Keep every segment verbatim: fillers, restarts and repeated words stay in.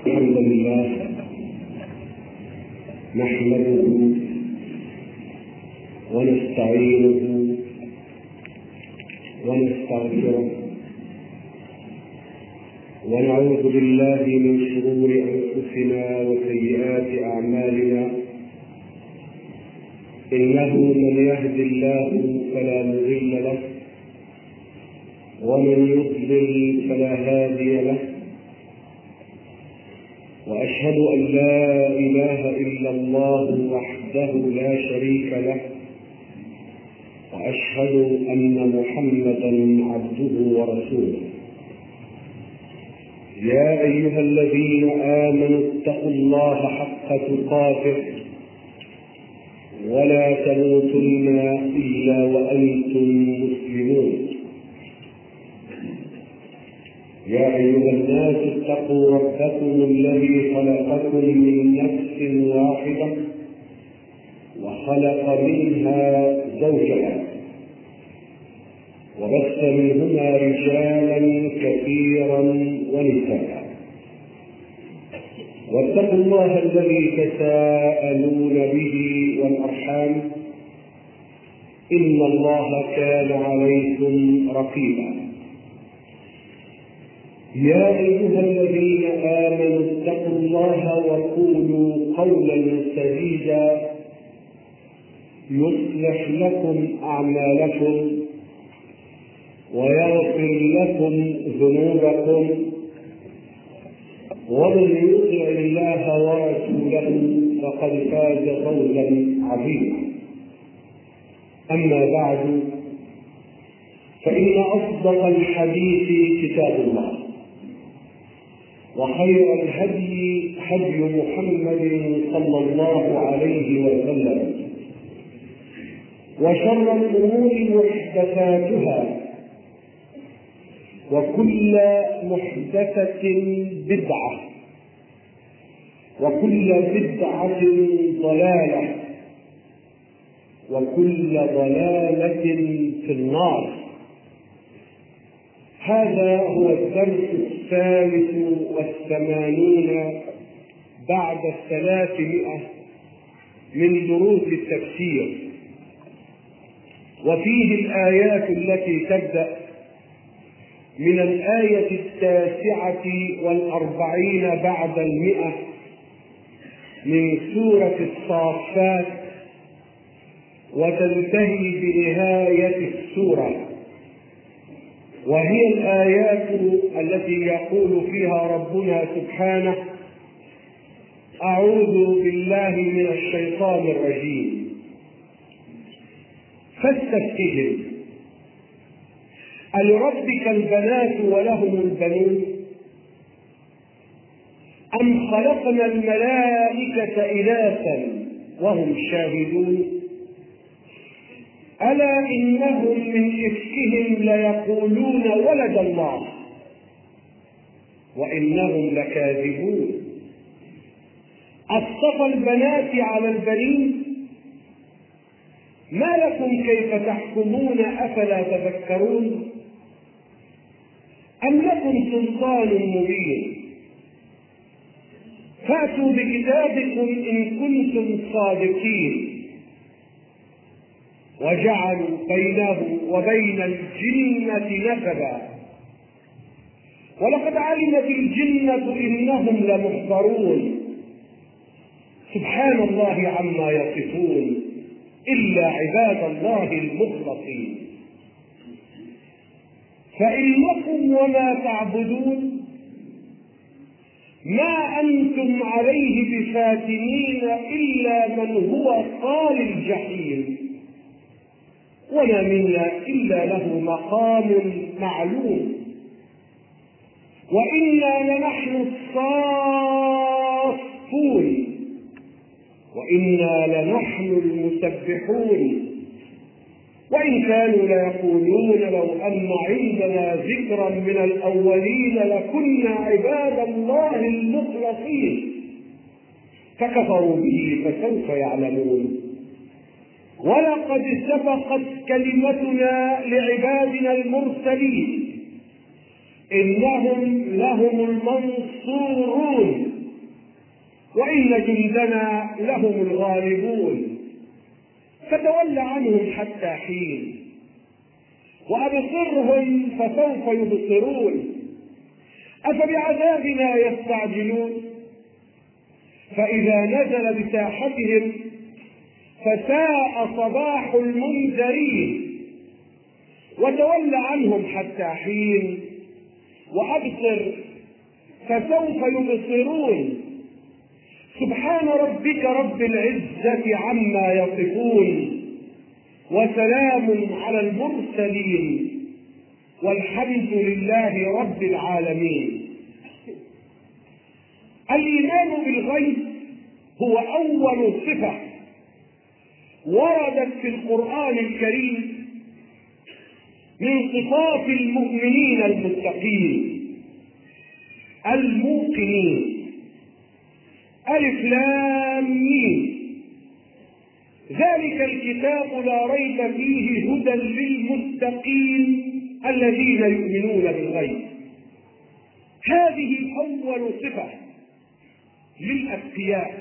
الحمد لله نحمده ونستعينه ونستغفره ونعوذ بالله من شرور أنفسنا وسيئات أعمالنا، إنه من يهد الله فلا مضل له ومن يضلل فلا هادي له، وأشهد أن لا إله إلا الله وحده لا شريك له، وأشهد أن محمدا عبده ورسوله. يا أيها الذين آمنوا اتقوا الله حق تقاته ولا تموتن إلا وأنتم مسلمون. يا أيها الناس اتقوا ربكم الذي خلقكم من نفس واحدة وخلق منها زوجها وبث منهما رجالا كثيرا ونساء، واتقوا الله الذي تساءلون به والأرحام إن الله كان عليكم رقيبا. يا أيها الذين آمنوا اتقوا الله وقولوا قولا سديدا يصلح لكم أعمالكم ويغفر لكم ذنوبكم، ومن يطع الله ورسوله فقد فاز فوزا عظيما. أما بعد، فإن أصدق الحديث كتاب الله، وخير الهدي هدي محمد صلى الله عليه وسلم، وشر الأمور محدثاتها، وكل محدثة بدعة، وكل بدعة ضلالة، وكل ضلالة في النار. هذا هو الدرس الثالث والثمانون بعد الثلاثمائة من دروس التفسير، وفيه الآيات التي تبدأ من الآية التاسعة والأربعين بعد المئة من سورة الصافات وتنتهي بنهاية السورة، وهي الآيات التي يقول فيها ربنا سبحانه: أعوذ بالله من الشيطان الرجيم، فاستفتهم ألربك البنات ولهم البنون أم خلقنا الملائكة إناثا وهم شاهدون ألا إنهم من إفكهم ليقولون ولد الله وإنهم لكاذبون أصطفى البنات على البنين ما لكم كيف تحكمون أفلا تذكرون أم لكم سلطان مبين فأتوا بكتابكم إن كنتم صادقين وجعلوا بينه وبين الجنة نسبا ولقد علمت الجنة إنهم لمحضرون سبحان الله عما يصفون إلا عباد الله المخلصين. فإنكم وما تعبدون ما أنتم عليه بفاتنين إلا من هو صال الجحيم وما منا إلا له مقام معلوم وإنا لنحن الصافون وإنا لنحن المسبحون وإن كانوا ليقولون لو أن عندنا ذكرا من الأولين لكنا عباد الله المخلصين فكفروا به فسوف يعلمون. ولقد سبقت كلمتنا لعبادنا المرسلين إنهم لهم المنصورون وإن جندنا لهم الغالبون فتول عنهم حتى حين وأبصرهم فسوف يبصرون أفبعذابنا يستعجلون فإذا نزل بساحتهم فساء صباح المنذرين وتول عنهم حتى حين وأبصر فسوف يبصرون سبحان ربك رب العزة عما يصفون وسلام على المرسلين والحمد لله رب العالمين. الإيمان بالغيب هو أول صفة وردت في القرآن الكريم من صفات المؤمنين المتقين الموقنين. ألف لام ميم ذلك الكتاب لا ريب فيه هدى للمتقين الذين يؤمنون بالغيب. هذه أول صفة للأتقياء،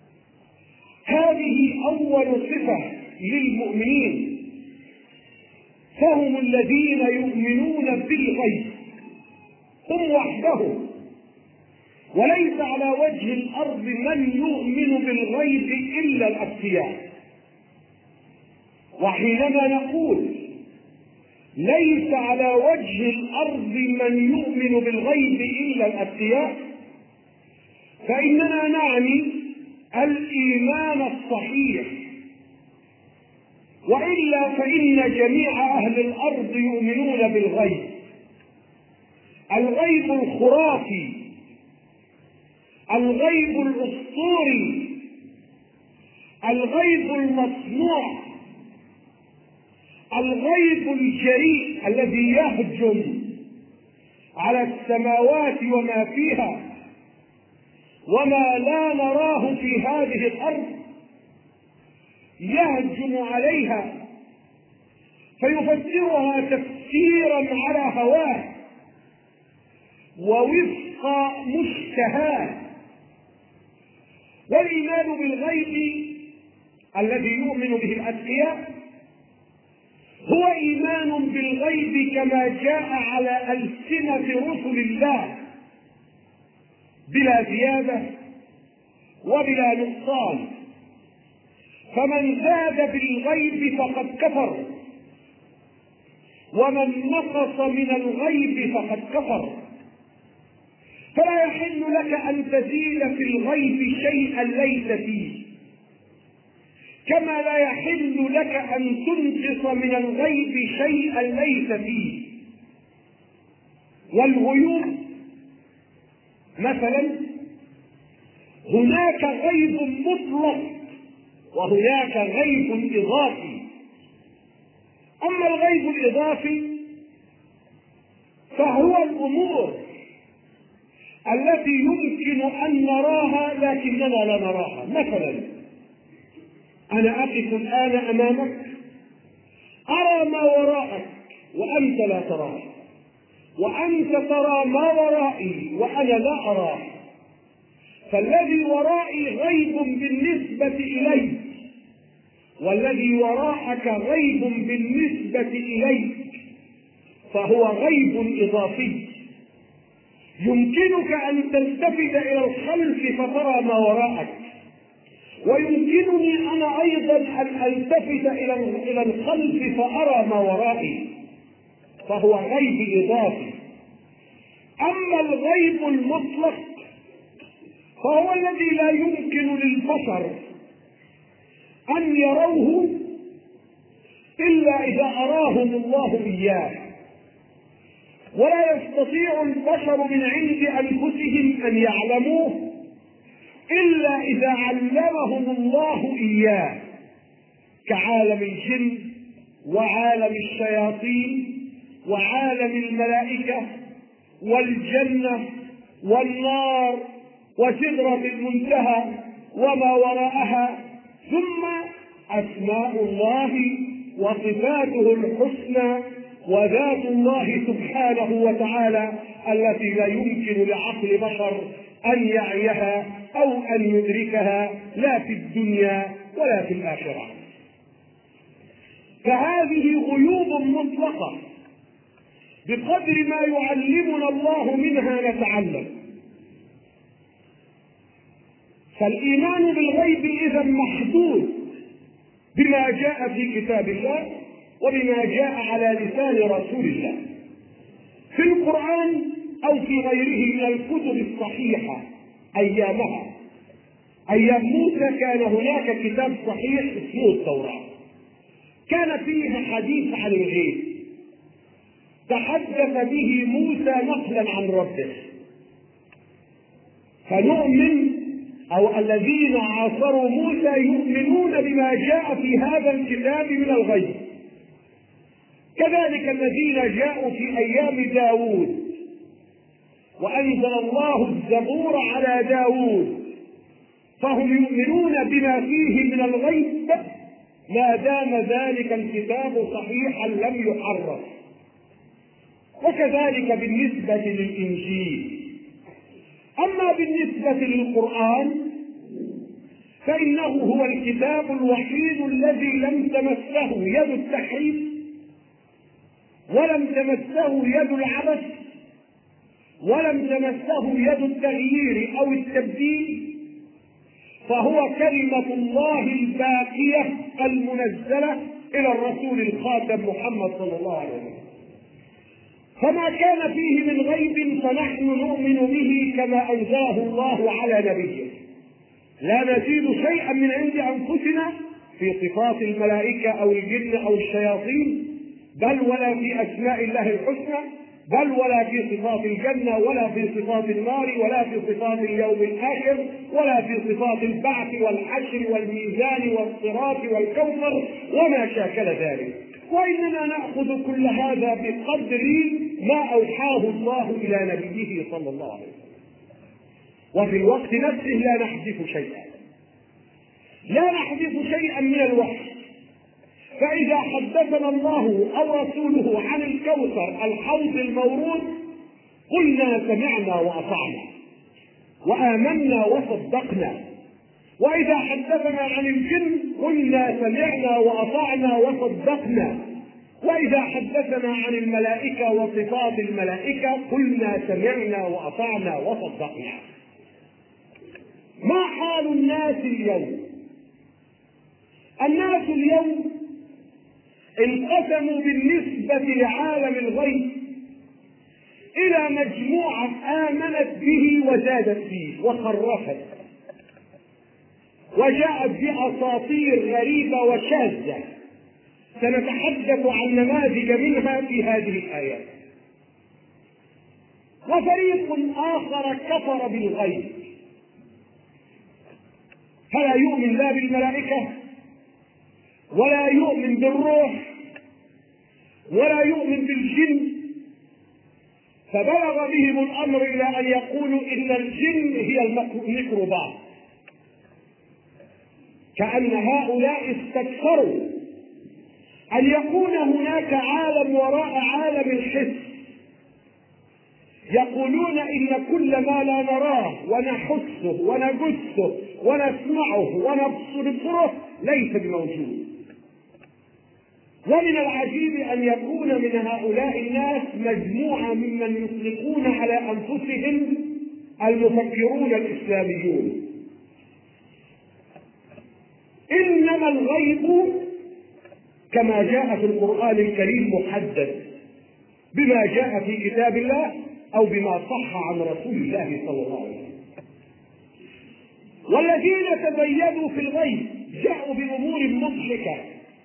هذه أول صفة للمؤمنين، فهم الذين يؤمنون بالغيب هم وحدهم، وليس على وجه الأرض من يؤمن بالغيب إلا الأتقياء. وحينما نقول ليس على وجه الأرض من يؤمن بالغيب إلا الأتقياء فإننا نعني الإيمان الصحيح، وإلا فإن جميع أهل الأرض يؤمنون بالغيب. الغيب الخرافي، الغيب الأسطوري، الغيب المصنوع، الغيب الجريء الذي يهجم على السماوات وما فيها وما لا نراه في هذه الأرض، يهجم عليها فيفسرها تفسيرا على هواه ووفق مشتهاه. والإيمان بالغيب الذي يؤمن به الأتقياء هو إيمان بالغيب كما جاء على ألسنة رسل الله بلا زيادة وبلا نقصان. فمن زاد بالغيب فقد كفر، ومن نقص من الغيب فقد كفر. فلا يحل لك أن تزيد في الغيب شيئا ليس فيه، كما لا يحل لك أن تنقص من الغيب شيئا ليس فيه. والغيوب مثلا هناك غيب مطلق وهناك غيب إضافي. أما الغيب الإضافي فهو الأمور التي يمكن أن نراها لكننا لا نراها. مثلا أنا أقف الآن أمامك أرى ما وراءك وأنت لا تراه، وأنت ترى ما ورائي وأنا لا أراه. فالذي ورائي غيب بالنسبة إليك، والذي وراءك غيب بالنسبة إليك، فهو غيب إضافي. يمكنك أن تلتفت إلى الخلف فترى ما وراءك، ويمكنني أنا أيضا أن ألتفت إلى الخلف فأرى ما ورائي، فهو غيب إضافي. أما الغيب المطلق فهو الذي لا يمكن للبشر أن يروه إلا إذا أراهم الله إياه، ولا يستطيع البشر من عند أنفسهم أن يعلموه إلا إذا علمهم الله إياه، كعالم الجن وعالم الشياطين وعالم الملائكة والجنة والنار وسدرة المنتهى وما وراءها، ثم أسماء الله وصفاته الحسنى وذات الله سبحانه وتعالى التي لا يمكن لعقل بشر أن يعيها أو أن يدركها لا في الدنيا ولا في الآخرة. فهذه غيوب مطلقة بقدر ما يعلمنا الله منها نتعلم. فالإيمان بالغيب إذا محدود بما جاء في كتاب الله وبما جاء على لسان رسول الله في القرآن أو في غيره من الكتب الصحيحة. أيامها أيام موسى كان هناك كتاب صحيح اسمه التوراة، كان فيه حديث عن الغيب تحدث به موسى نقلا عن ربه، فنؤمن أو الذين عاصروا موسى يؤمنون بما جاء في هذا الكتاب من الغيب. كذلك الذين جاءوا في أيام داود وأنزل الله الزبور على داود فهم يؤمنون بما فيه من الغيب ما دام ذلك الكتاب صحيحا لم يحرف. وكذلك بالنسبة للإنجيل. أما بالنسبة للقرآن فإنه هو الكتاب الوحيد الذي لم تمسه يد التحريف ولم تمسه يد العبث ولم تمسه يد التغيير أو التبديل، فهو كلمة الله الباقية المنزلة إلى الرسول الخاتم محمد صلى الله عليه وسلم. فما كان فيه من غيب فنحن نؤمن به كما أنزله الله على نبيه، لا نزيد شيئا من عند أنفسنا في صفات الملائكة أو الجن أو الشياطين، بل ولا في أسماء الله الحسنى، بل ولا في صفات الجنة ولا في صفات النار ولا في صفات اليوم الآخر ولا في صفات البعث والحشر والميزان والصراط والكوثر وما شاكل ذلك. وإننا نأخذ كل هذا بقدر ما أوحاه الله إلى نبيه صلى الله عليه وسلم، وفي الوقت نفسه لا نحذف شيئا لا نحذف شيئا من الوحي. فإذا حدثنا الله أو رسوله عن الكوثر الحوض المورود قلنا سمعنا وأطعنا وآمنا وصدقنا. وإذا حدثنا عن الجن قلنا سمعنا وأطعنا وصدقنا. وإذا حدثنا عن الملائكة وصفات الملائكة قلنا سمعنا وأطعنا وصدقنا. ما حال الناس اليوم؟ الناس اليوم انقسموا بالنسبة لعالم الغيب إلى مجموعة آمنت به وزادت فيه وخرفت وجاءت بأساطير غريبة وشاذة، سنتحدث عن نماذج منها في هذه الآيات. وفريق آخر كفر بالغيب، فلا يؤمن لا بالملائكة ولا يؤمن بالروح ولا يؤمن بالجن، فبلغ بهم الأمر إلى أن يقولوا إن الجن هي الميكروبات، كأن هؤلاء استكثروا أن يكون هناك عالم وراء عالم الحس. يقولون إن كل ما لا نراه ونحسه ونجسه ونسمعه ونبصره ليس بموجود. ومن العجيب أن يكون من هؤلاء الناس مجموعة ممن يطلقون على أنفسهم المفكرون الإسلاميون. إنما الغيب كما جاء في القرآن الكريم محدد بما جاء في كتاب الله أو بما صح عن رسول الله صلى الله عليه وسلم. والذين تزيدوا في الغيب جاءوا بأمور مضحكة.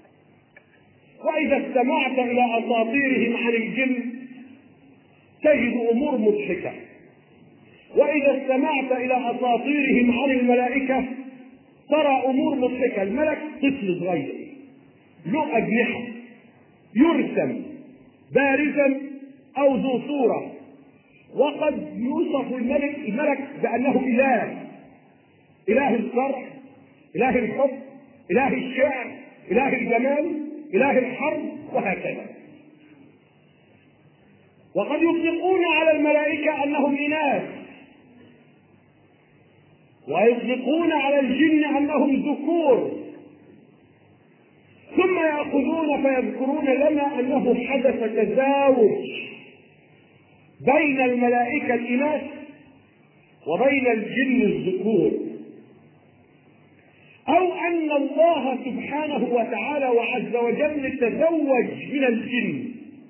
وإذا استمعت إلى أساطيرهم عن الجن تجد أمور مضحكة، وإذا استمعت إلى أساطيرهم عن الملائكة ترى أمور مضحكة. الملك طفل صغير له أجنحة يرسم بارزا أو ذو صورة، وقد يوصف الملك الملك بأنه إله، إله الزرع، إله الحب، إله الشعر، إله الجمال، إله الحرب، وهكذا. وقد يطلقون على الملائكة أنهم إناث، ويطلقون على الجن أنهم ذكور، ثم يأخذون فيذكرون لنا أنه حدث تزاوج بين الملائكة الإناث وبين الجن الذكور، أو أن الله سبحانه وتعالى وعز وجل تزوج من الجن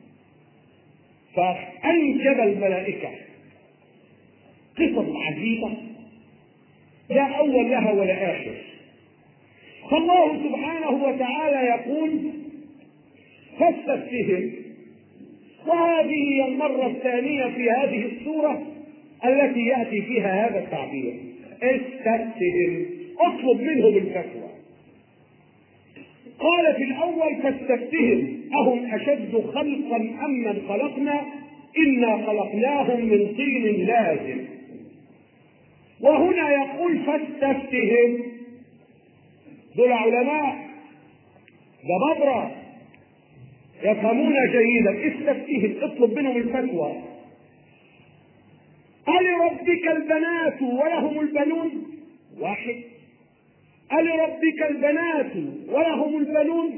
فأنجب الملائكة. قصص عجيبة لا أول لها ولا آخر. فالله سبحانه وتعالى يقول فاستفتهم، وهذه هي المرة الثانية في هذه السورة التي يأتي فيها هذا التعبير، استفتهم، اطلب منهم الفتوى. قال في الأول فاستفتهم أهم أشد خلقا أم من خلقنا إنا خلقناهم من طين لازم. وهنا يقول فاستفتهم، دول علماء جبابرة يفهمون جيدا، استفتهم اطلب منهم الفتوى. ألربك البنات ولهم البنون؟ واحد. ألربك البنات ولهم البنون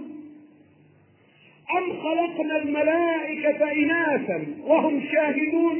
أم خلقنا الملائكة إناثا وهم شاهدون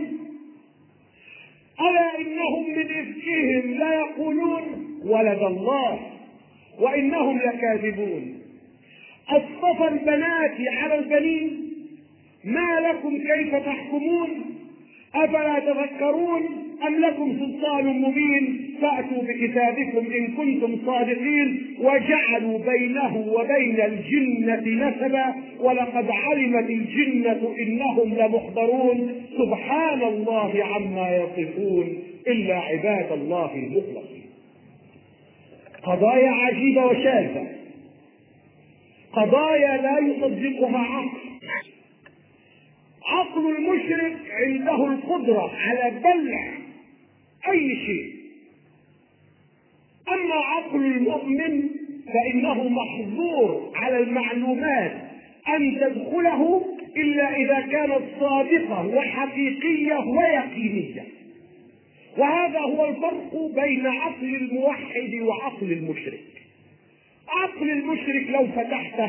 ألا إنهم من إفكهم لا يقولون ولد الله وإنهم لكاذبون. أصطفى البنات على البنين ما لكم كيف تحكمون أفلا تذكرون أم لكم سلطان مبين فأتوا بكتابكم إن كنتم صادقين. وجعلوا بينه وبين الجنة نسبا ولقد علمت الجنة إنهم لمحضرون سبحان الله عما يصفون إلا عباد الله المخلصين. قضايا عجيبة وشاذة، قضايا لا يصدقها عقل. عقل المشرك عنده القدرة على بلع أي شيء، أما عقل المؤمن فإنه محظور على المعلومات أن تدخله إلا إذا كانت صادقة وحقيقية ويقينية. وهذا هو الفرق بين عقل الموحد وعقل المشرك. عقل المشرك لو فتحته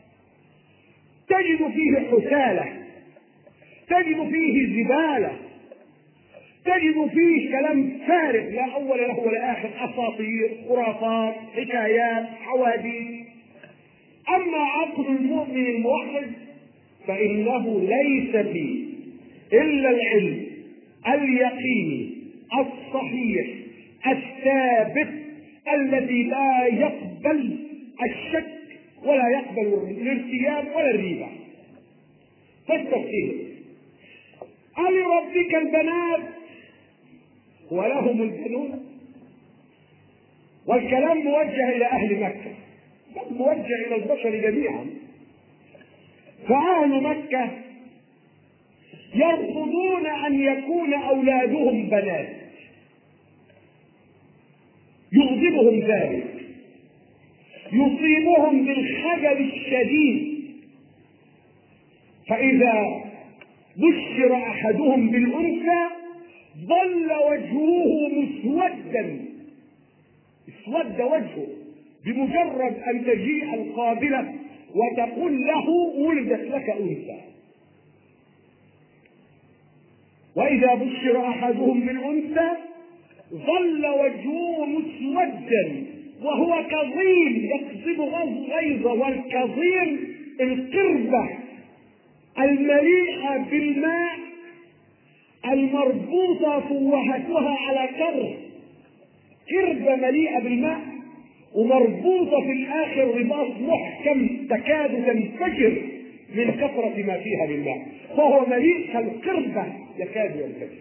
تجد فيه حسالة، تجد فيه زبالة، تجد فيه كلام فارغ لا أول له ولا آخر، أساطير، خرافات، حكايات، حواديت. أما عقل المؤمن الموحد فإنه ليس فيه إلا العلم اليقيني الصحيح الثابت الذي لا يقبل الشك ولا يقبل الارتياب ولا الريبة. فالتفسير ألربك البنات ولهم البنون، والكلام موجه إلى أهل مكة، موجه إلى البشر جميعا. فأهل مكة يرفضون أن يكون أولادهم بنات، يغضبهم ذلك، يصيبهم بالخجل الشديد. فإذا بشر أحدهم بالأنثى ظل وجهه مسودا، اسود وجهه بمجرد أن تجيء القابلة وتقول له ولدت لك أنثى. وإذا بشر أحدهم بالأنثى ظل وجهه مسودا وهو كظيم يكذب غيظ. والكظيم القربة المليئة بالماء المربوطة فوهتها على كره، قربة مليئة بالماء ومربوطة في الآخر رباط محكم تكاد تنفجر من كثرة ما فيها من ماء، فهو مليء كالقربة يكاد ينفجر.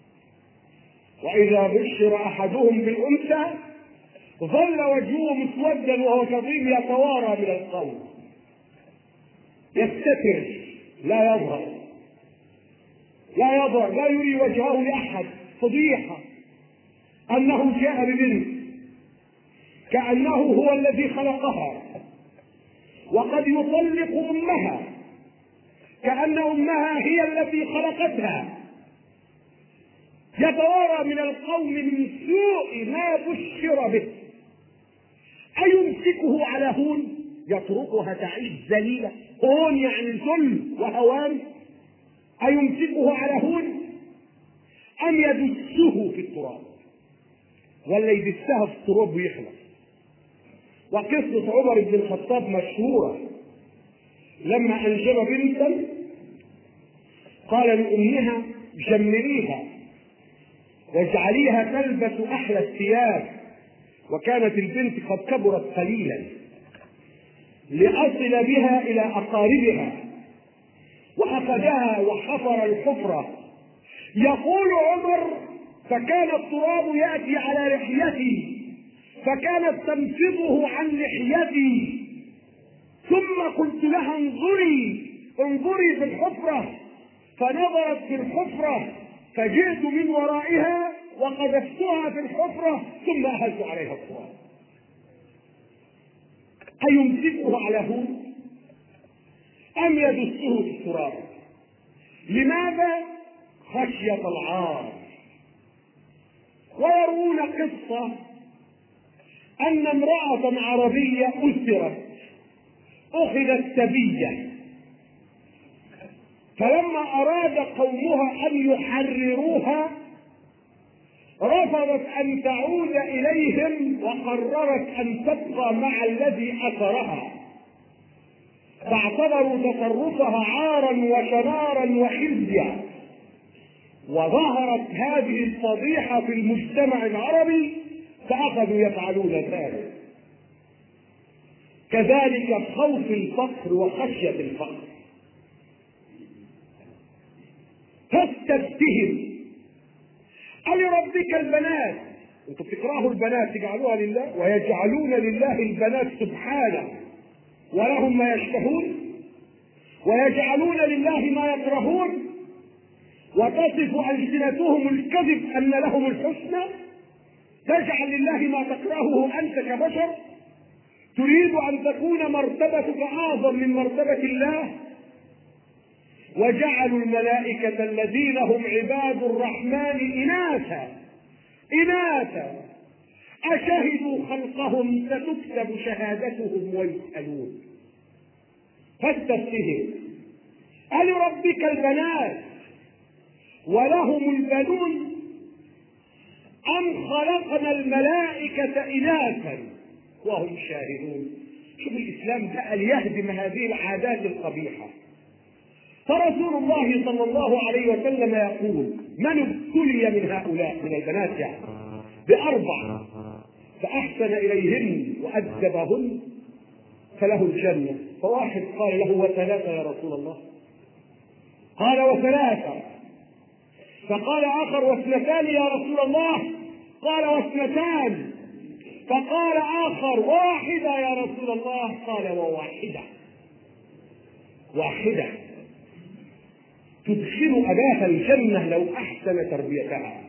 وإذا بشر أحدهم بالأنثى ظل وجهه مسودا وهو كظيم يتوارى من القوم، يستتر لا يظهر، لا يظهر، لا يري وجهه لأحد. فضيحة أنه جاء ببنت كأنه هو الذي خلقها، وقد يطلق أمها كأن أمها هي التي خلقتها. يتوارى من القوم من سوء ما بشر به. أيمسكه على هون يتركها تعيش ذليلة؟ هون يعني ذل وهوان. أيمسكه على هون أم يدسه في التراب؟ ولا يدسها في التراب ويخلص. وقصة عمر بن الخطاب مشهورة، لما أنجب بنتا قال لأمها جمليها واجعليها تلبس أحلى الثياب، وكانت البنت قد كبرت قليلا، لأصل بها إلى أقاربها، وأخذها وحفر الحفرة. يقول عمر: فكان التراب يأتي على لحيتي فكانت تنفضه عن لحيتي، ثم قلت لها: انظري انظري في الحفرة، فنظرت في الحفرة، فجئت من ورائها وقذفتها في الحفرة ثم أهلت عليها التراب. أيمسكه على هون أم يدسه في التراب؟ لماذا؟ خشية العار. ويروون قصة أن امرأة عربية أسرت، أخذت سبية، فلما أراد قومها أن يحرروها رفضت أن تعود إليهم، وقررت أن تبقى مع الذي أسرها، فاعتبروا تصرفها عارا وشنارا وخزيا. وظهرت هذه الفضيحة في المجتمع العربي فأخذوا يفعلون ذلك. كذلك خوف الفقر وخشية الفقر. فاستفتهم ألربك البنات، انتم بتكرهوا البنات تجعلوها لله، ويجعلون لله البنات سبحانه ولهم ما يشتهون، ويجعلون لله ما يكرهون، وتصف ألسنتهم الكذب أن لهم الحسنى. تجعل لله ما تكرهه أنت كبشر، تريد أن تكون مرتبتك أعظم من مرتبة الله. وجعلوا الملائكة الذين هم عباد الرحمن إناثا إناثا أشهدوا خلقهم ستكتب شهادتهم ويسألون. فاستفتهم ألربك البنات ولهم البنون أم خلقنا الملائكة إناثا وهم شاهدون. شوف الإسلام جاء ليهدم هذه العادات القبيحة. فرسول الله صلى الله عليه وسلم يقول: من ابتلي من هؤلاء من البنات يعني بأربع فأحسن إليهن وأدبهن فله الجنة. فواحد قال له: وثلاثة يا رسول الله؟ قال: وثلاثة. فقال آخر: واثنتان يا رسول الله؟ قال: واثنتان. فقال آخر: واحدة يا رسول الله؟ قال: وواحدة. واحدة تدخل أباها الجنة لو أحسن تربيتها.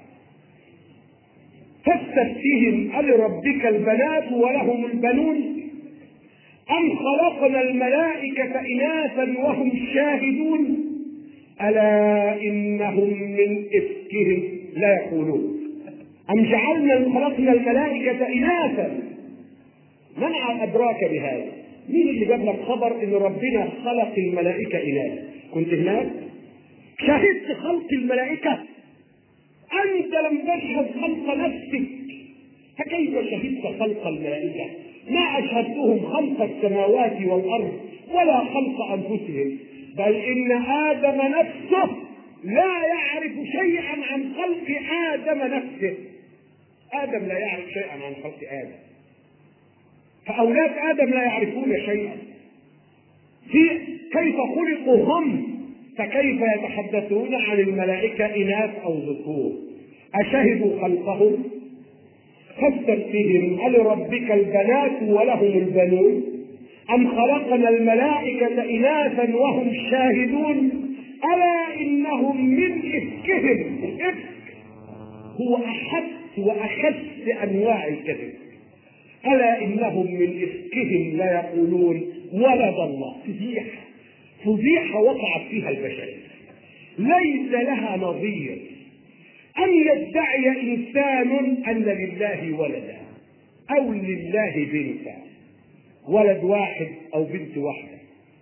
فاستفتهم ألربك البنات ولهم البنون أم خلقنا الملائكة إناثا وهم شاهدون ألا إنهم من إفكهم لا يقولون. أم جعلنا خلقنا الملائكة إناثا. من أدراك بهذا؟ مين اللي جاب لك خبر إن ربنا خلق الملائكة إناثا؟ كنت هناك؟ شهدت خلق الملائكة؟ أنت لم تشهد خلق نفسك، فكيف شهدت خلق الملائكة؟ ما أشهدتهم خلق السماوات والأرض ولا خلق أنفسهم، بل إن آدم نفسه لا يعرف شيئا عن خلق آدم نفسه. آدم لا يعرف شيئا عن خلق آدم، فأولاد آدم لا يعرفون شيئا في كيف خلقوا هم، فكيف يتحدثون عن الملائكة إناث أو ذكور؟ أشهدوا خلقهم؟ فاستفتهم ألربك البنات ولهم البنون أم خلقنا الملائكة إناثا وهم شاهدون ألا إنهم من إفكهم. الإفك هو أحد وأخس أنواع الكذب. ألا إنهم من إفكهم لا يقولون ولد الله. فضيحة فضيحة وقعت فيها البشرية ليس لها نظير. أن يدعي إنسان أن لله ولدا أو لله بنتا، ولد واحد أو بنت واحدة،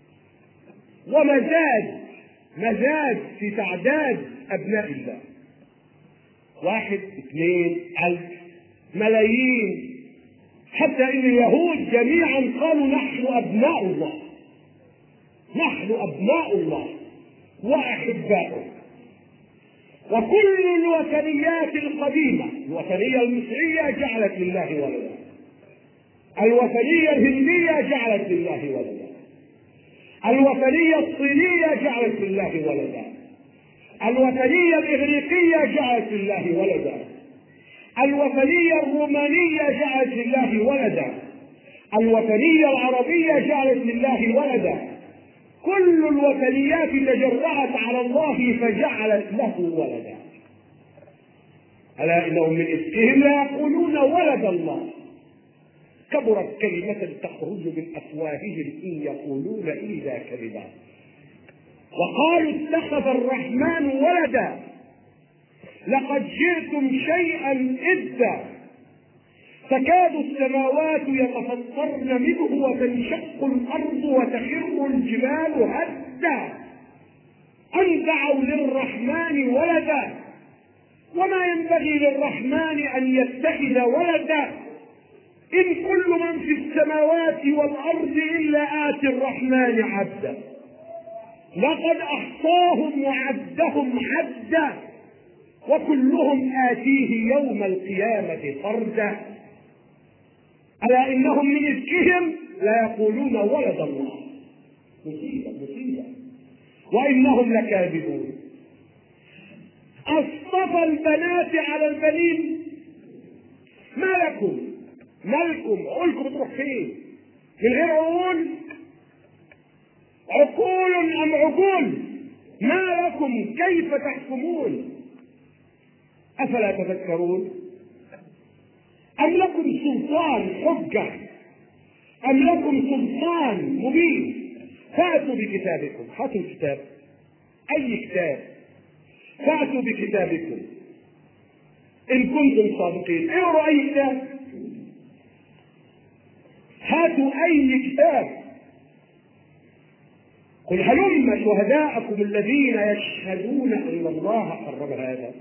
ومزاد مزاد في تعداد أبناء الله، واحد اثنين ألف ملايين، حتى إن اليهود جميعا قالوا نحن أبناء الله، نحن أبناء الله وأحباؤه. وكل الوثنيات القديمة، الوثنية المصرية جعلت لله ولدا، الوثنية الهندية جعلت لله ولدا، الوثنية الصينية جعلت لله ولدا، الوثنية الإغريقية جعلت لله ولدا، الوثنية الرومانية جعلت لله ولدا، الوثنية العربية جعلت لله ولدا. كل الوثنيات تجرأت على الله فجعلت له ولدا. ألا إنهم من إفكهم لا يقولون ولد الله، كبرت كلمة تخرج من أفواههم إن يقولون إلا كذبا. وقالوا اتخذ الرحمن ولدا لقد جئتم شيئا إدا، تكاد السماوات يتفطرن منه وتنشق الأرض وتخر الجبال هدا أن دعوا للرحمن ولدا وما ينبغي للرحمن أن يتخذ ولدا إن كل من في السماوات والأرض إلا آتي الرحمن عبدا لقد أحصاهم وعدهم عدا وكلهم آتيه يوم القيامة فردا. ألا إنهم من إفكهم لا يقولون ولد الله، مصيبة مصيبة، وإنهم لكاذبون. أصطفى البنات على البنين، ما لكم مالكم عقولكم بتروح فين؟ من غير عقول؟ عقول أم عقول؟ ما لكم كيف تحكمون؟ أفلا تذكرون؟ أم لكم سلطان حجة أم لكم سلطان مبين؟ فأتوا بكتابكم، هاتوا الكتاب، أي كتاب، فأتوا بكتابكم إن كنتم صادقين. اقروا أي كتاب، هاتوا أي كتاب. قل هلم شهداءكم الذين يشهدون أن الله حرم هذا.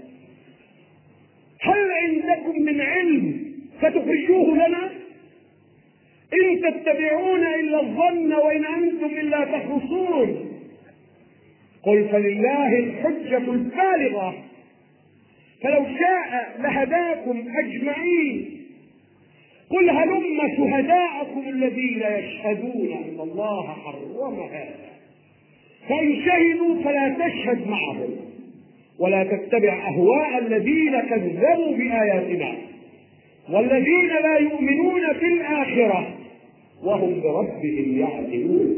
هل عندكم من علم فتخرجوه لنا؟ إن تتبعون إلا الظن وإن أنتم إلا تخرصون. قل فلله الحجة البالغة فلو شاء لهداكم أجمعين. قل هلم شهداءكم الذين يشهدون أن الله حرم هذا فإن شهدوا فلا تشهد معهم ولا تتبع أهواء الذين كذبوا بآياتنا والذين لا يؤمنون بالآخرة وهم بربهم يعدلون.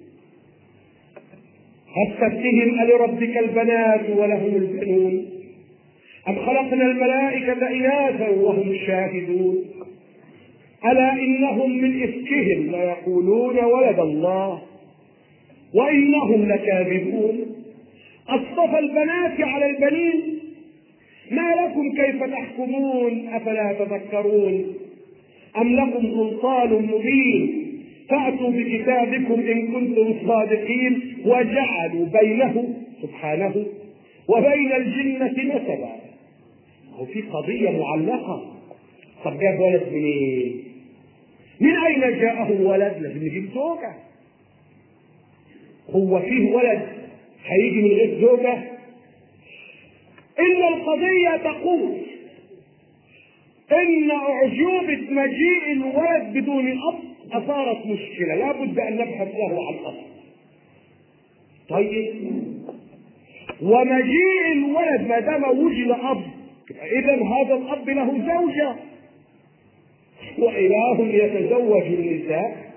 فاستفتهم ألربك البنات ولهم البنون أم خلقنا الملائكة إناثا وهم شاهدون. ألا إنهم من إفكهم ليقولون ولد الله وإنهم لكاذبون. أصطفى البنات على البنين، ما لكم كيف تحكمون؟ أفلا تذكرون؟ أم لكم سلطان مبين؟ فأتوا بكتابكم إن كنتم صادقين. وجعلوا بينه سبحانه وبين الجنة نسبا. هو في قضية معلقة. طب جاب ولد منين؟ من أين جاءه ولد؟ لازم نجيب زوجة. هو فيه ولد هيجي من غير زوجة؟ إن القضية تقول إن أعجوبة مجيء الولد بدون أب أثارت مشكلة، لا بد أن نبحث له عن أب. طيب ومجيء الولد ما دام وجد أب إذا هذا الأب له زوجة، وإله يتزوج النساء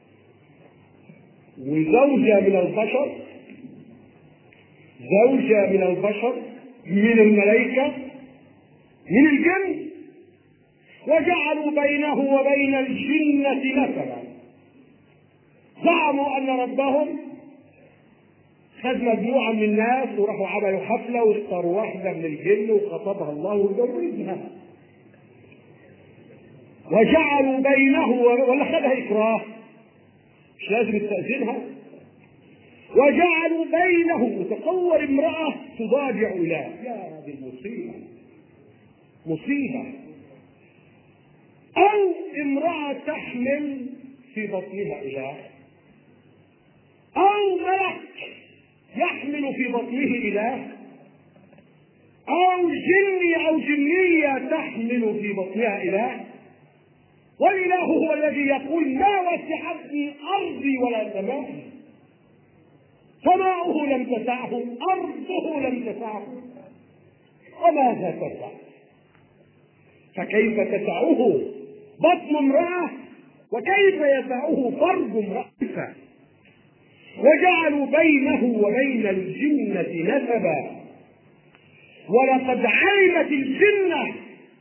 وزوجة من البشر، زوجة من البشر، من الملائكة، من الجن، وجعلوا بينه وبين الجنة نسبا. زعموا أن ربهم خد مجموعة من الناس وراحوا عملوا حفلة واختاروا واحدة من الجن وخطبها الله وجوزها، وجعلوا بينه ولا خدها إكراه مش لازم يستأذنها، وجعلوا بينه. تصور امرأة تضاجع إله، يا هذه المصيبة مصيبة. أو امرأة تحمل في بطنها إله، أو ملك يحمل في بطنه إله، أو جني أو جنية تحمل في بطنها إله. والإله هو الذي يقول ما وسعتني أرضي ولا سمائي، سماؤه لم تسعه، أرضه لم تسعه، وماذا تسع؟ فكيف تسعه بطن امرأة وكيف يسعه فرج امرأة؟ وجعلوا بينه وبين الجنة نسبا، ولقد علمت الجنة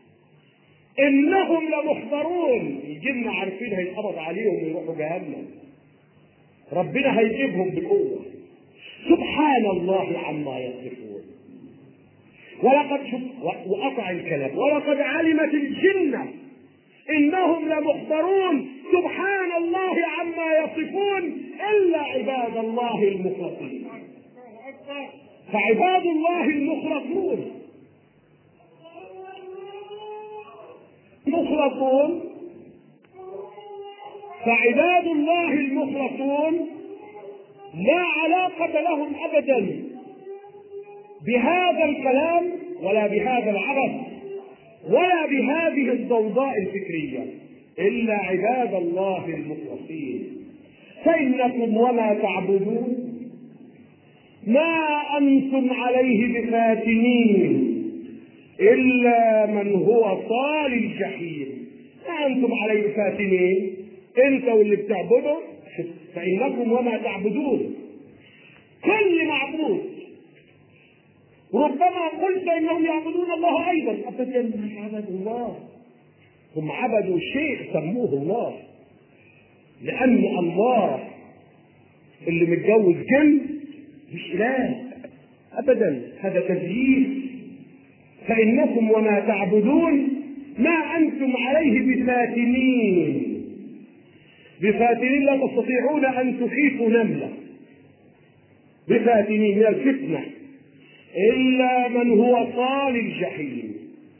إنهم لمحضرون. الجنة عارفين هيتقبض عليهم ويروحوا جهنم، ربنا هيجيبهم بقوة. سبحان الله عما يصفون. ولقد وقطع الكلام، ولقد علمت الجنة إنهم لمحضرون سبحان الله عما يصفون إلا عباد الله المخلصين. فعباد الله المخلصون مخلصون فعباد الله المخلصون لا علاقة لهم أبدا بهذا الكلام ولا بهذا العبث ولا بهذه الضوضاء الفكرية إلا عباد الله المخلصين. فإنكم وما تعبدون ما أنتم عليه بفاتنين إلا من هو صال الجحيم. ما أنتم عليه بفاتنين، أنت واللي بتعبده. فإنكم وما تعبدون، كل معبود ربما قلت إنهم يعبدون الله أيضا، أبدا مش عبدوا الله، هم عبدوا شيء سموه الله، لأن الله اللي متجوز جن مش إله أبدا، هذا تزييف. فإنكم وما تعبدون ما أنتم عليه بفاتنين. بفاتنين لا تستطيعون أن تخيفوا نملة، بفاتنين من الفتنة إلا من هو صال الجحيم.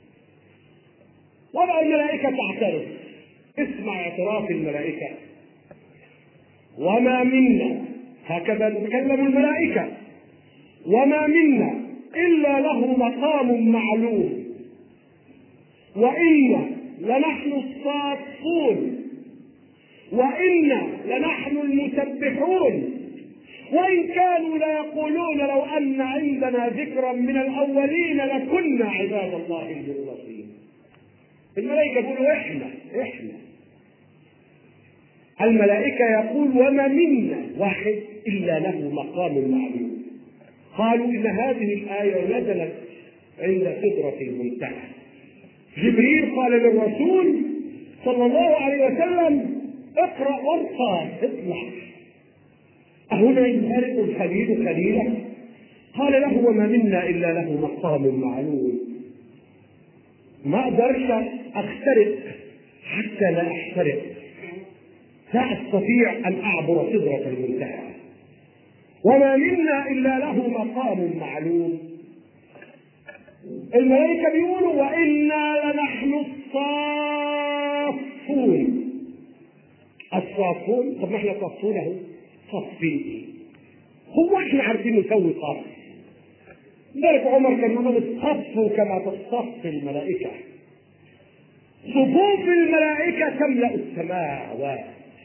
وضع الملائكة تعترف، اسمع اعتراف الملائكة. وما منا، هكذا تتكلم الملائكة، وما منا إلا له مقام معلوم وإنا لنحن الصافون وإنا لنحن المسبحون وإن كانوا ليقولون لو أن عندنا ذكرا من الأولين لكنا عباد الله المخلصين. الملائكة يقولوا إحنا إحنا الملائكة يقول وما منا واحد إلا له مقام معلوم. قالوا إن هذه الآية نزلت عند سدرة المنتهى. جبريل قال للرسول صلى الله عليه وسلم اقرأ وارقى اطلع، أهنا يفارق الخليل خليله؟ قال له وما منا إلا له مقام معلوم. ما أقدرش أخترق حتى لا أحترق، لا أستطيع أن أعبر سدرة المنتهى. وما منا إلا له مقام معلوم. الملائكة بيقولوا وإنا لنحن الصافون. الصافون، طب ما احنا صفونه صفين، هو احنا عارفين نسوي صف؟ ذلك عمر كان يقول الصفوا كما تصف الملائكة. صفوف الملائكة تملأ السماوات،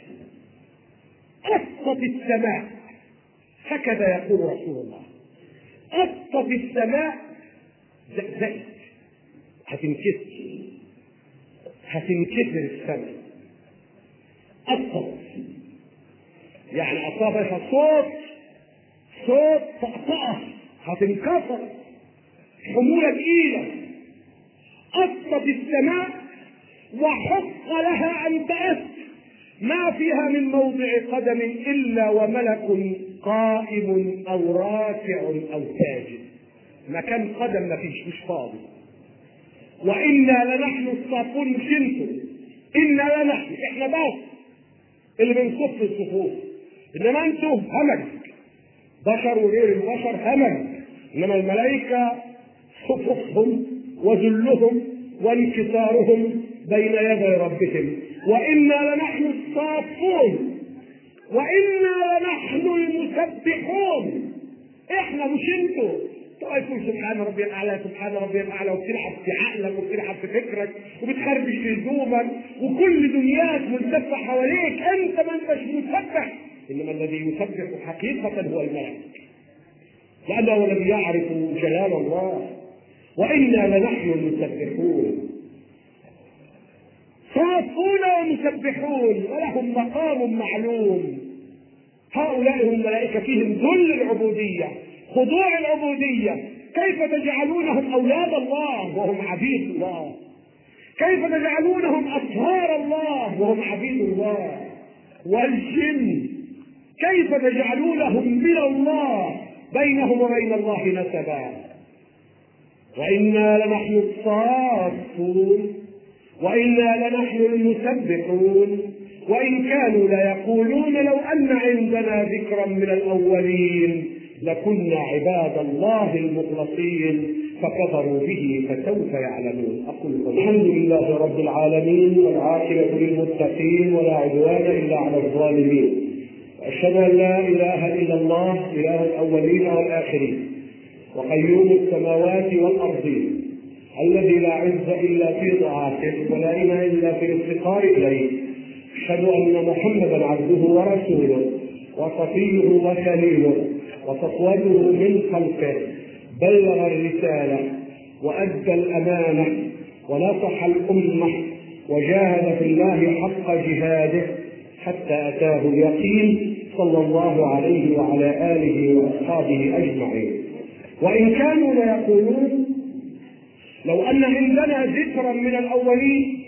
قصت السماء، هكذا يقول رسول الله. قصت السماء زقزقت، هتنكسر هتنكسر السماء. قصت يعني أصابها صوت صوت طقطقة هتنكسر، حمولة تقيلة. قصت السماء وحق لها أن تأس، ما فيها من موضع قدم إلا وملك قائم أو راكع أو ساجد، مكان قدم ما فيش، مش فاضي. وإنا لنحن الصافون، مش انتم، إنا لنحن، إحنا بس اللي بنصف الصفوف، إنما أنتم همج، بشر وغير البشر همج، إنما الملائكة صفوفهم وذلهم وانكسارهم بين يدي ربهم. وإنا لنحن الصافون وإنا لنحن المسبحون، إحنا مش انتم. تقول سبحان ربي الاعلى سبحان ربي الاعلى وبتلعب في عقلك وبتلعب في فكرك وبتخربش في هدومك وكل دنياك ملتفه حواليك، انت ما انتش مسبح، انما الذي يسبح حقيقه هو الملك، لانه هو الذي يعرف جلال الله. وانا لنحن المسبحون، صافون ومسبحون ولهم مقام معلوم. هؤلاء هم الملائكه، فيهم ذل العبوديه، خضوع العبودية. كيف تجعلونهم أولاد الله وهم عبيد الله؟ كيف تجعلونهم أطهار الله وهم عبيد الله؟ والجن كيف تجعلونهم من الله بينهم وبين الله نسبا؟ وإنا لنحن الصافون وإنا لنحن المسبحون. وإن كانوا ليقولون لو أن عندنا ذكرا من الأولين لكنا عباد الله المخلصين فكفروا به فسوف يعلمون. أقول الحمد لله رب العالمين والعاقبة للمتقين ولا عدوان إلا على الظالمين، وأشهد أن لا إله إلا الله إله الأولين والآخرين وقيوم السماوات والأرضين الذي لا عز إلا في طاعته ولا إله إلا في الافتقار إليه. أشهد أن محمدا عبده ورسوله وصفيه وخليله وصفوته من خلقه، بلغ الرسالة وأدى الأمانة ونصح الأمة وجاهد في الله حق جهاده حتى أتاه اليقين، صلى الله عليه وعلى آله وأصحابه أجمعين. وإن كانوا ليقولون لو أن عندنا ذكرا من الأولين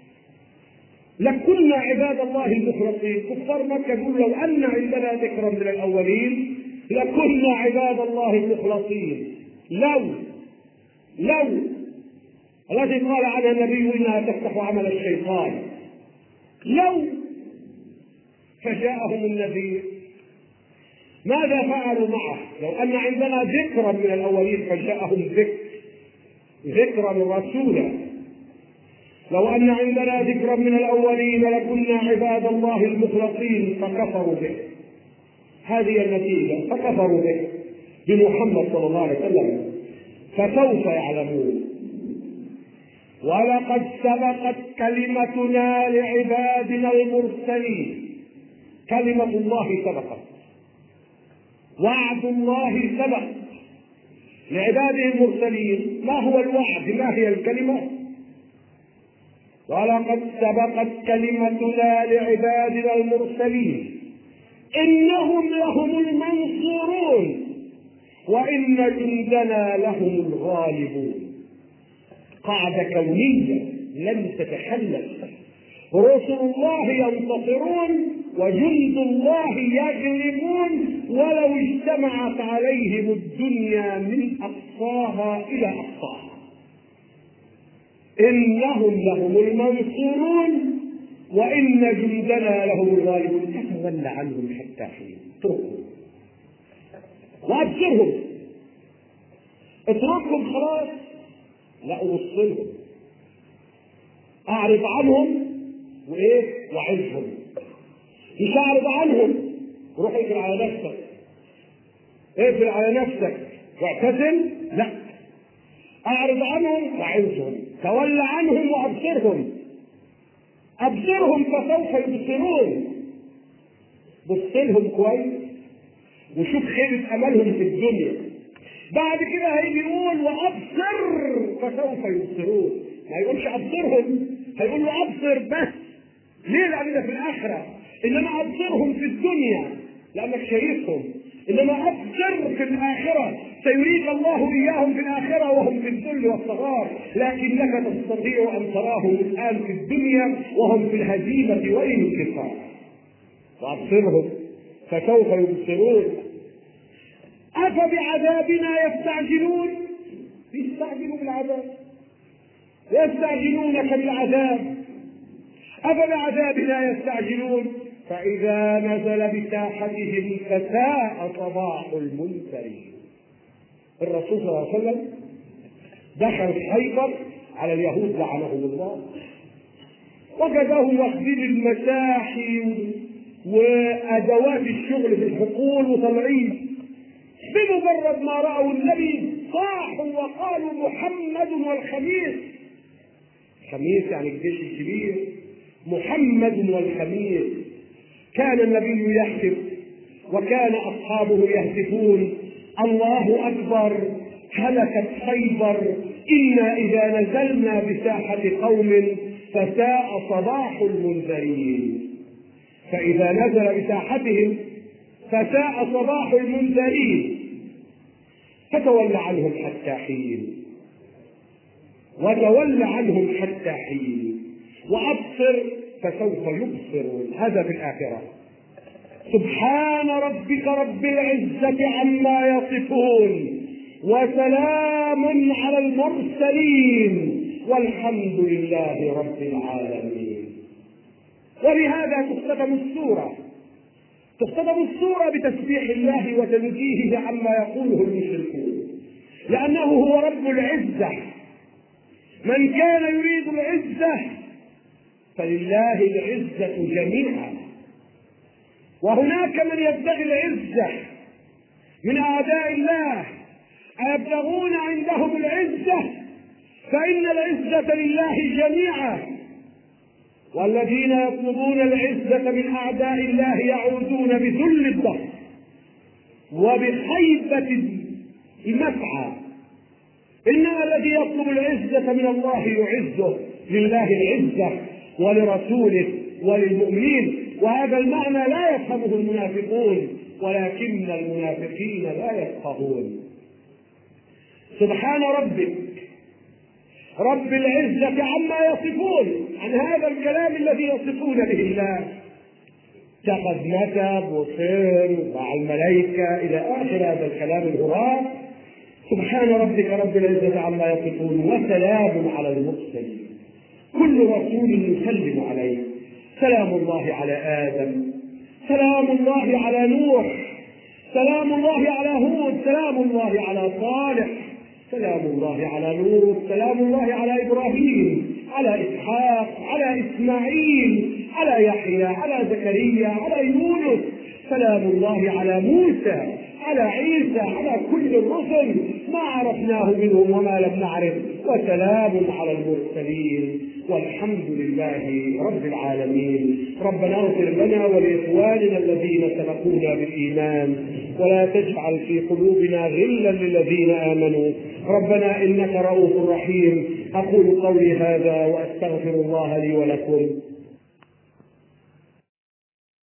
لكنا عباد الله المخلصين. كفار مكة يقول لو أن عندنا ذكرا من الأولين لكنا عباد الله المخلصين. لو لو الذي قال عنها النبي إنها تفتح عمل الشيطان، لو فجاءهم النبي ماذا فعلوا معه؟ لو أن عندنا ذكرا من الأولين فجاءهم ذكر ذكرا رسولا، لو أن عندنا ذكرا من الأولين لكنا عباد الله المخلصين فكفروا به. هذه النتيجة، فكفروا به بمحمد صلى الله عليه وسلم فسوف يعلمون. ولقد سبقت كلمتنا لعبادنا المرسلين، كلمة الله سبقت، وعد الله سبق لعباده المرسلين. ما هو الوعد؟ ما هي الكلمة؟ ولقد سبقت كلمتنا لعبادنا المرسلين إنهم لهم المنصورون وإن جندنا لهم الغالبون. قاعدة كونية لن تتخلف، رسل الله ينتصرون وجند الله يغلبون ولو اجتمعت عليهم الدنيا من أقصاها إلى أقصاها. إنهم لهم المنصورون وإن جندنا لهم الغالبون. تتولى عنهم حتى حين، اتركهم وأبصرهم، اتركهم خلاص، لا أوصلهم، أعرض عنهم وإيه وعزهم. مش أعرض عنهم روح اقفل على نفسك، اقفل على نفسك واعتزل، لا، أعرض عنهم وعزهم، تولى عنهم وأبصرهم، أبصرهم فسوف يبصرون. بص لهم كويس وشوف خيبة أملهم في الدنيا، بعد كده هيجي يقول وأبصر فسوف يبصرون. ما يقولش أبصرهم، هيقول له أبصر بس. ليه؟ لأن ده في الآخرة. إنما أبصرهم في الدنيا لأنك شايفهم، إنما أبصر في الآخرة سيريك الله إياهم في الآخرة وهم في الذل والصغار، لكنك تستطيع أن تراهم الآن في الدنيا وهم في الهزيمة والانكسار. وأبصرهم فسوف يبصرون أفبعذابنا يستعجلون؟ يستعجلوا بالعذاب، يستعجلونك بالعذاب. أفبعذابنا يستعجلون؟ فإذا نزل بساحتهم فساء صباح المنذرين. الرسول صلى الله عليه وسلم دخل خيبر على اليهود لعنهم الله، وجدهم واخذين المساحي وأدوات الشغل في الحقول وطالعين، بمجرد ما رأوا النبي صاحوا وقالوا محمد والخميس. خميس يعني الجيش الكبير، محمد والخميس. كان النبي يهتف وكان أصحابه يهتفون الله أكبر، هلكت خيبر، إنا إذا نزلنا بساحة قوم فساء صباح المنذرين. فإذا نزل بساحتهم فساء صباح المنذرين. فتول عنهم حتى حين، وتول عنهم حتى حين، وأبصر فسوف يبصرون. هذا في الآخرة. سبحان ربك رب العزة عما يصفون، وسلام على المرسلين، والحمد لله رب العالمين. ولهذا تختتم السورة تختتم السورة بتسبيح الله وتنزيهه عما يقوله المشركون، لأنه هو رب العزة. من كان يريد العزة فلله العزة جميعا، وهناك من يبتغي العزة من أعداء الله أيبتغون عندهم العزة، فإن العزة لله جميعا. والذين يطلبون العزة من أعداء الله يعودون بذل الظهر وبخيبة المسعى. إنما الذي يطلب العزة من الله يعزه، لله العزة ولرسوله وللمؤمنين. وهذا المعنى لا يفهمه المنافقون، ولكن المنافقين لا يفقهون. سبحان ربك رب العزة عما يصفون، عن هذا الكلام الذي يصفون به الله، اتخذ نسب وصير مع الملائكة إلى آخر هذا الكلام الهراء. سبحان ربك رب العزة عما يصفون، وسلام على المرسلين. كل رسول يسلم عليه. سلام الله على آدم، سلام الله على نوح، سلام الله على هود، سلام الله على صالح، سلام الله على لوط، سلام الله على إبراهيم، على إسحاق، على إسماعيل، على يحيى، على زكريا، على يونس، سلام الله على موسى، على عيسى، على كل الرسل ما عرفناه منهم وما لم نعرف، وسلام على المرسلين، والحمد لله رب العالمين. ربنا اغفر لنا ولإخواننا الذين سبقونا بالإيمان، ولا تجعل في قلوبنا غلا للذين آمنوا، ربنا إنك رؤوف رحيم. أقول قولي هذا وأستغفر الله لي ولكم.